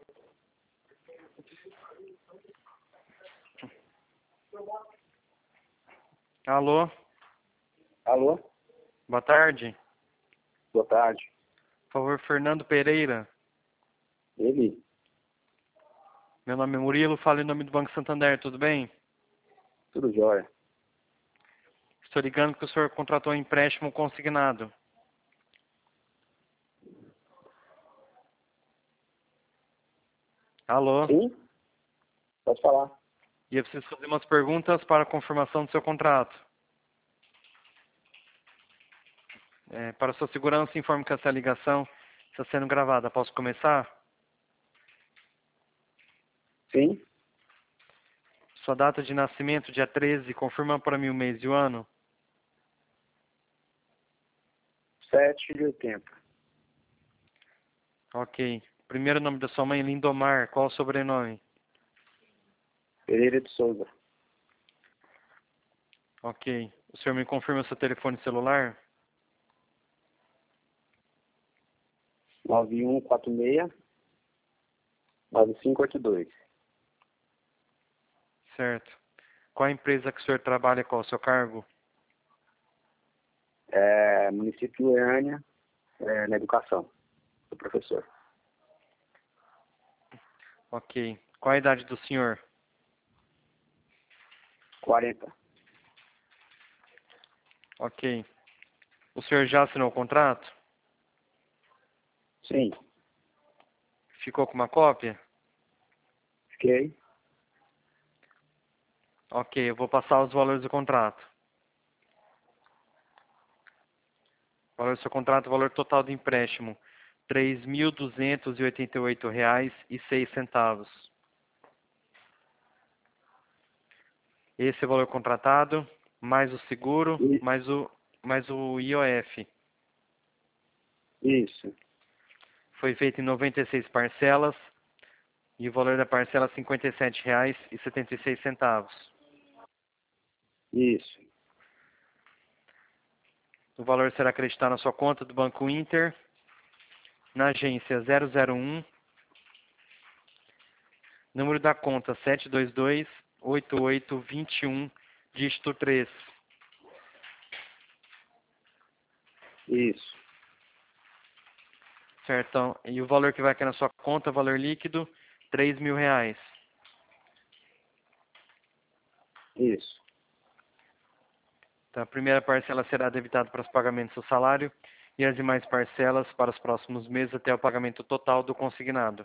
Alô, Alô? boa tarde. Boa tarde. Por favor, Fernando Pereira. Ele? Meu nome é Murilo, falo em nome do Banco Santander, tudo bem? Tudo jóia. Estou ligando que o senhor contratou um empréstimo consignado. Alô? Sim? Pode falar. E eu preciso fazer umas perguntas para a confirmação do seu contrato. Para sua segurança, informo que essa ligação está sendo gravada. Posso começar? Sim? Sua data de nascimento, dia 13, confirma para mim o mês e o ano. 7 de 80. Ok. Primeiro nome da sua mãe, Lindomar. Qual o sobrenome? Pereira de Souza. Ok. O senhor me confirma seu telefone celular? 9146-9582. Certo. Qual a empresa que o senhor trabalha? Qual o seu cargo? Município de Goiânia, na educação. Sou professor. Ok. Qual a idade do senhor? 40. Ok. O senhor já assinou o contrato? Sim. Ficou com uma cópia? Fiquei. Ok, eu vou passar os valores do contrato. O valor do seu contrato, o valor total do empréstimo, R$ 3.288,06. Esse é o valor contratado, mais o seguro, I- mais o IOF. Isso. Foi feito em 96 parcelas e o valor da parcela é R$ 57,76. Isso. O valor será acreditado na sua conta do Banco Inter, na agência 001, número da conta 722-8821, dígito 3. Isso. Certo? Então, e o valor que vai cair na sua conta, valor líquido, R$ 3.000. Isso. Então, a primeira parcela será debitada para os pagamentos do salário e as demais parcelas para os próximos meses até o pagamento total do consignado.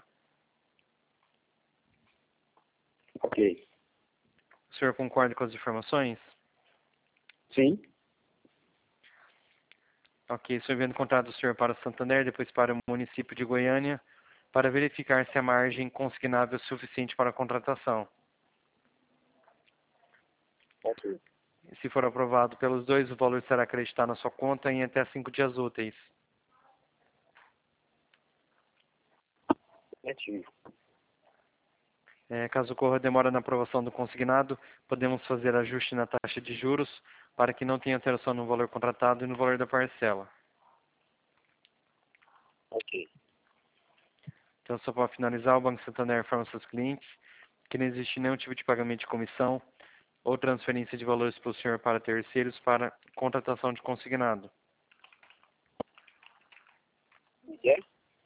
Ok. O senhor concorda com as informações? Sim? Ok, estou enviando o contrato do senhor para o Santander, depois para o município de Goiânia, para verificar se a margem consignável é suficiente para a contratação. Ok. Se for aprovado pelos dois, o valor será acreditado na sua conta em até 5 dias úteis. Certinho. Caso ocorra demora na aprovação do consignado, podemos fazer ajuste na taxa de juros para que não tenha alteração no valor contratado e no valor da parcela. Ok. Então, só para finalizar, o Banco Santander informa aos seus clientes que não existe nenhum tipo de pagamento de comissão ou transferência de valores para o senhor para terceiros para contratação de consignado. É?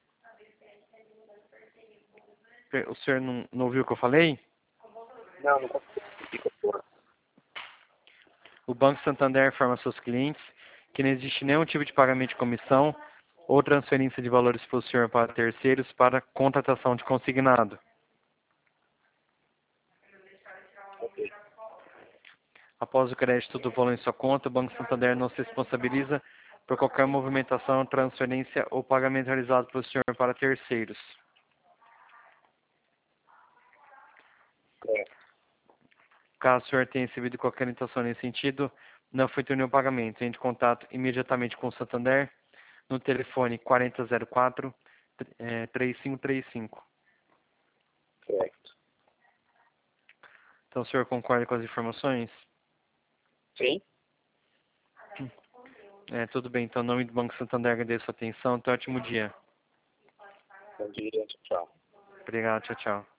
O senhor não ouviu o que eu falei? Não consigo. Fica fora. O Banco Santander informa aos seus clientes que não existe nenhum tipo de pagamento de comissão ou transferência de valores para o senhor para terceiros para contratação de consignado. Ok. Após o crédito do valor em sua conta, o Banco Santander não se responsabiliza por qualquer movimentação, transferência ou pagamento realizado pelo senhor para terceiros. É. Caso o senhor tenha recebido qualquer intenção nesse sentido, não foi feito nenhum pagamento. Entre em contato imediatamente com o Santander no telefone 4004-3535. Certo. Então o senhor concorda com as informações? Sim? Tudo bem. Então, em nome do Banco Santander, agradeço a atenção. Até ótimo dia. Bom dia. Tchau. Obrigado, tchau, tchau.